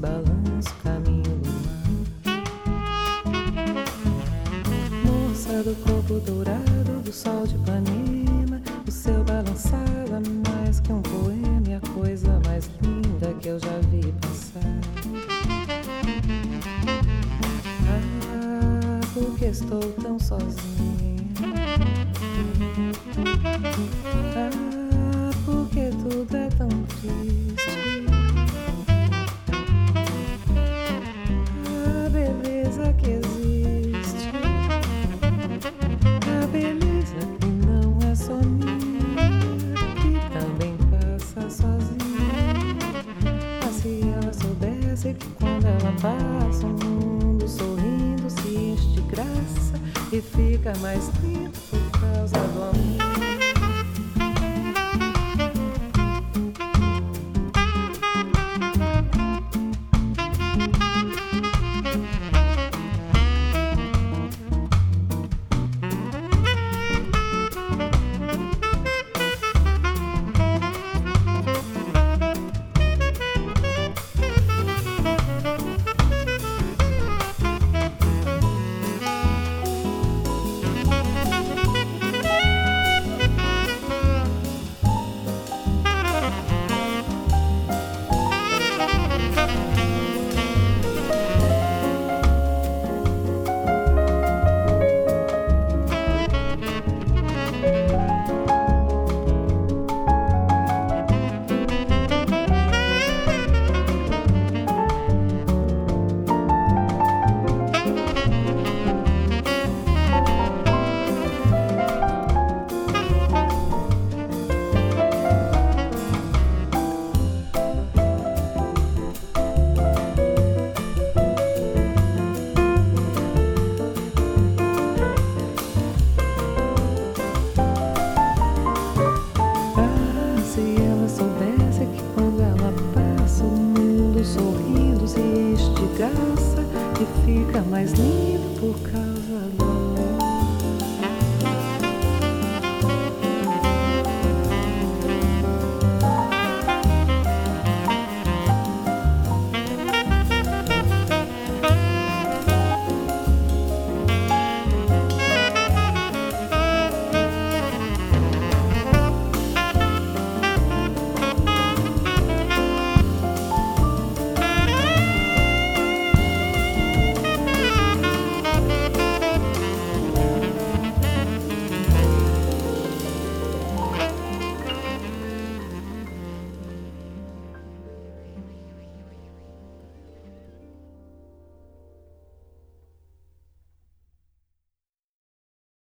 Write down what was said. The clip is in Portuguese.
balanço, caminho do mar. Moça do corpo dourado do sol de Ipanema, o seu balançar é mais que um poema, e a coisa mais linda que eu já vi passar. Ah, porque estou tão sozinha. Ah, porque tudo é tão triste. A beleza que existe, a beleza que não é só minha, que também passa sozinha. Mas se ela soubesse que quando ela passa, o mundo sorrindo se enche de graça e fica mais lindo por causa do amor. Sorrindo se enche de graça e fica mais lindo por causa